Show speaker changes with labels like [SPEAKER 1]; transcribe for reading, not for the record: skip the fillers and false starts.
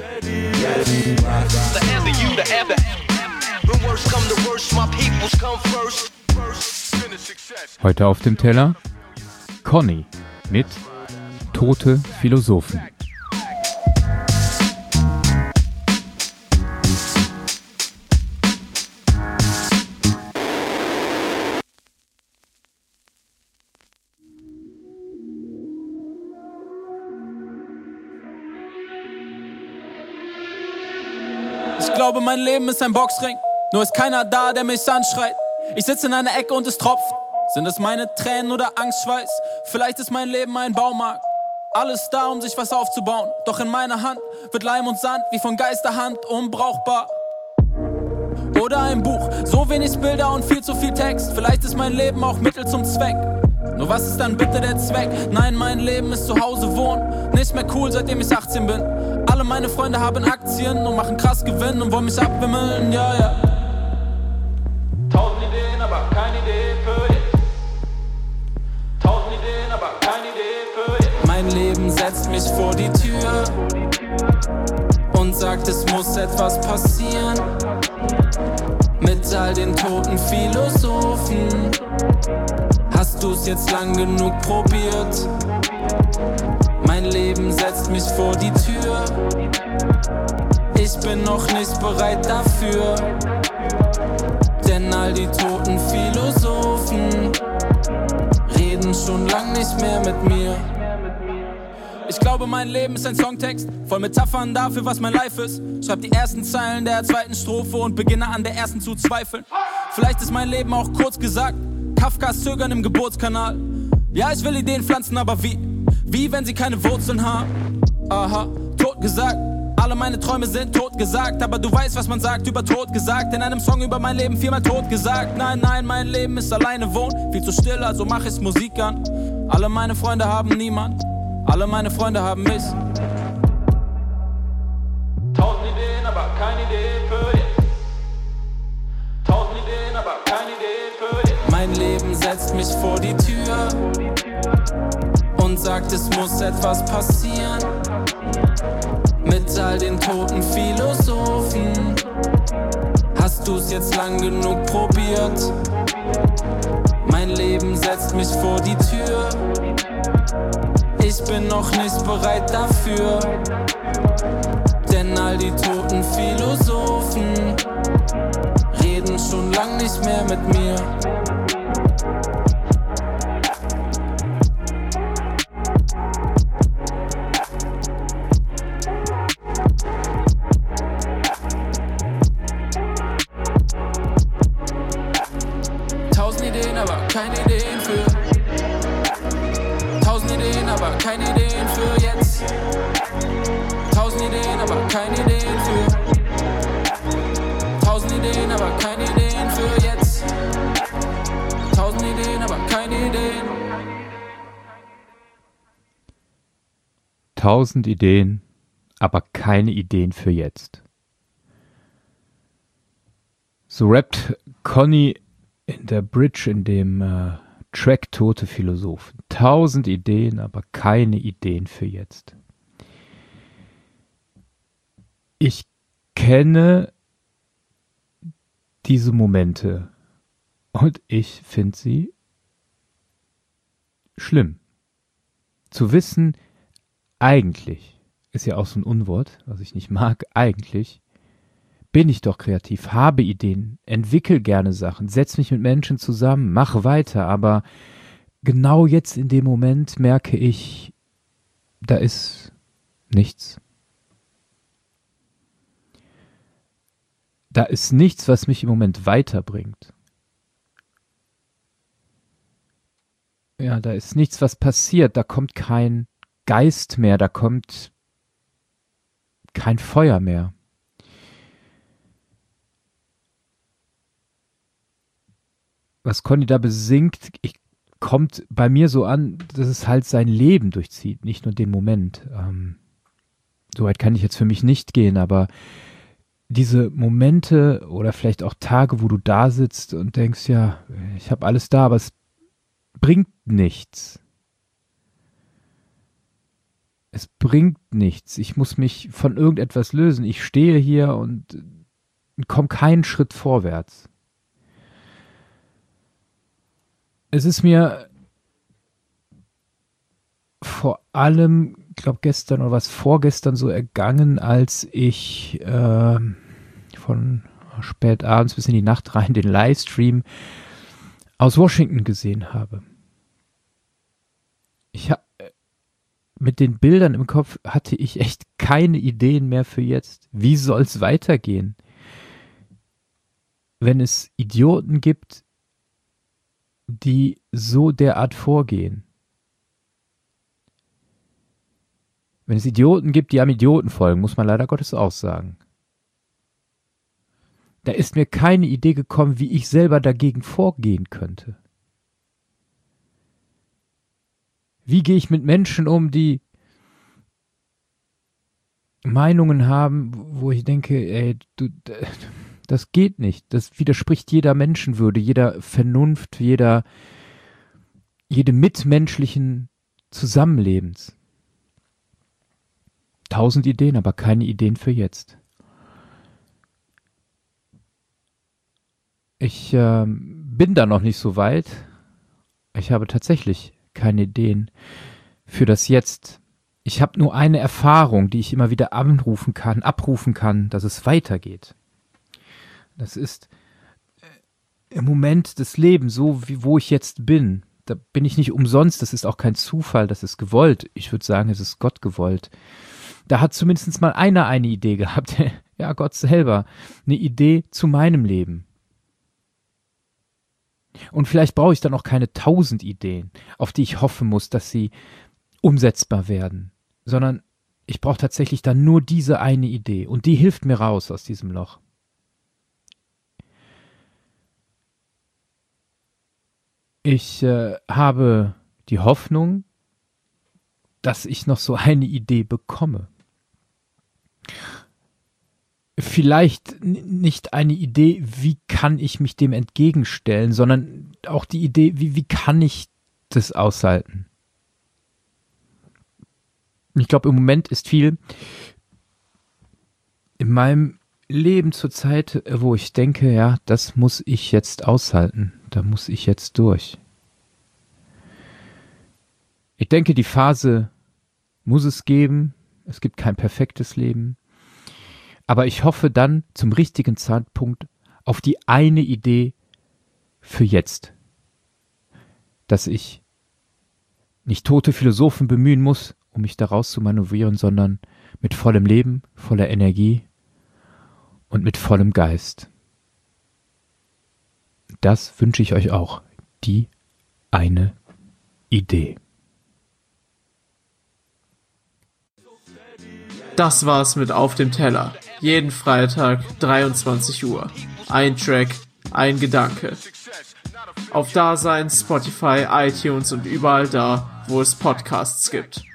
[SPEAKER 1] Heute auf dem Teller Conny mit Tote Philosophen.
[SPEAKER 2] Ich glaube, mein Leben ist ein Boxring, nur ist keiner da, der mich anschreit. Ich sitze in einer Ecke und es tropft. Sind es meine Tränen oder Angstschweiß? Vielleicht ist mein Leben ein Baumarkt. Alles da, um sich was aufzubauen. Doch in meiner Hand wird Leim und Sand wie von Geisterhand unbrauchbar. Oder ein Buch, so wenig Bilder und viel zu viel Text. Vielleicht ist mein Leben auch Mittel zum Zweck. Nur was ist dann bitte der Zweck? Nein, mein Leben ist zu Hause wohnen. Nicht mehr cool, seitdem ich 18 bin. Alle meine Freunde haben Aktien und machen krass Gewinn und wollen mich abwimmeln, ja, ja. 1000 Ideen, aber keine Idee für jetzt. 1000 Ideen, aber keine Idee für jetzt. Mein Leben setzt mich vor die Tür und sagt, es muss etwas passieren. Mit all den toten Philosophen. Hast du's jetzt lang genug probiert? Mein Leben setzt mich vor die Tür. Ich bin noch nicht bereit dafür. Denn all die toten Philosophen reden schon lang nicht mehr mit mir. Ich glaube, mein Leben ist ein Songtext, voll Metaphern dafür, was mein Life ist. Schreib die ersten Zeilen der zweiten Strophe und beginne an der ersten zu zweifeln. Vielleicht ist mein Leben auch kurz gesagt Kafkas Zögern im Geburtskanal. Ja, ich will Ideen pflanzen, aber wie? Wie, wenn sie keine Wurzeln haben? Aha, tot gesagt. Alle meine Träume sind tot gesagt. Aber du weißt, was man sagt über tot gesagt. In einem Song über mein Leben viermal tot gesagt. Nein, nein, mein Leben ist alleine wohnen. Viel zu still, also mach ich Musik an. Alle meine Freunde haben niemand. Alle meine Freunde haben mich. 1000 Ideen, aber keine Idee für jetzt. 1000 Ideen, aber keine Idee für jetzt. Mein Leben setzt mich vor die Tür und sagt, es muss etwas passieren. Mit all den toten Philosophen. Hast du's jetzt lang genug probiert? Mein Leben setzt mich vor die Tür. Ich bin noch nicht bereit dafür. Denn all die toten Philosophen reden schon lang nicht mehr mit mir. Keine Ideen für 1000 Ideen, aber keine Ideen für jetzt. 1000 Ideen, aber keine Ideen für 1000 Ideen, aber keine Ideen für jetzt. 1000 Ideen, aber keine Ideen.
[SPEAKER 1] 1000 Ideen, aber keine Ideen für jetzt. So rappt Conny in der Bridge, in dem Track Tote Philosophen. 1000 Ideen, aber keine Ideen für jetzt. Ich kenne diese Momente und ich finde sie schlimm. Zu wissen, eigentlich, ist ja auch so ein Unwort, was ich nicht mag, eigentlich bin ich doch kreativ, habe Ideen, entwickel gerne Sachen, setz mich mit Menschen zusammen, mach weiter, aber genau jetzt in dem Moment merke ich, da ist nichts. Da ist nichts, was mich im Moment weiterbringt. Ja, da ist nichts, was passiert, da kommt kein Geist mehr, da kommt kein Feuer mehr. Was Conny da besingt, kommt bei mir so an, dass es halt sein Leben durchzieht, nicht nur den Moment. Soweit kann ich jetzt für mich nicht gehen, aber diese Momente oder vielleicht auch Tage, wo du da sitzt und denkst, ja, ich habe alles da, aber es bringt nichts. Es bringt nichts. Ich muss mich von irgendetwas lösen. Ich stehe hier und komme keinen Schritt vorwärts. Es ist mir vor allem, ich glaube gestern oder vorgestern so ergangen, als ich von spät abends bis in die Nacht rein den Livestream aus Washington gesehen habe. Mit den Bildern im Kopf hatte ich echt keine Ideen mehr für jetzt. Wie soll es weitergehen? Wenn es Idioten gibt, die so derart vorgehen. Wenn es Idioten gibt, die am Idioten folgen, muss man leider Gottes auch sagen. Da ist mir keine Idee gekommen, wie ich selber dagegen vorgehen könnte. Wie gehe ich mit Menschen um, die Meinungen haben, wo ich denke, ey, das geht nicht. Das widerspricht jeder Menschenwürde, jeder Vernunft, jedem mitmenschlichen Zusammenlebens. 1000 Ideen, aber keine Ideen für jetzt. Ich bin da noch nicht so weit. Ich habe tatsächlich keine Ideen für das Jetzt. Ich habe nur eine Erfahrung, die ich immer wieder abrufen kann, dass es weitergeht. Das ist im Moment des Lebens, so wie wo ich jetzt bin. Da bin ich nicht umsonst, das ist auch kein Zufall, das ist gewollt. Ich würde sagen, es ist Gott gewollt. Da hat zumindest mal einer eine Idee gehabt, ja, Gott selber, eine Idee zu meinem Leben. Und vielleicht brauche ich dann auch keine 1000 Ideen, auf die ich hoffen muss, dass sie umsetzbar werden, sondern ich brauche tatsächlich dann nur diese eine Idee und die hilft mir raus aus diesem Loch. Ich habe die Hoffnung, dass ich noch so eine Idee bekomme. Vielleicht nicht eine Idee, wie kann ich mich dem entgegenstellen, sondern auch die Idee, wie kann ich das aushalten. Ich glaube, im Moment ist viel in meinem Leben zurzeit, wo ich denke, ja, das muss ich jetzt aushalten, da muss ich jetzt durch. Ich denke, die Phase muss es geben, es gibt kein perfektes Leben. Aber ich hoffe dann zum richtigen Zeitpunkt auf die eine Idee für jetzt. Dass ich nicht tote Philosophen bemühen muss, um mich daraus zu manövrieren, sondern mit vollem Leben, voller Energie und mit vollem Geist. Das wünsche ich euch auch. Die eine Idee.
[SPEAKER 3] Das war's mit Auf dem Teller. Jeden Freitag, 23 Uhr. Ein Track, ein Gedanke. Auf Dasein, Spotify, iTunes und überall da, wo es Podcasts gibt.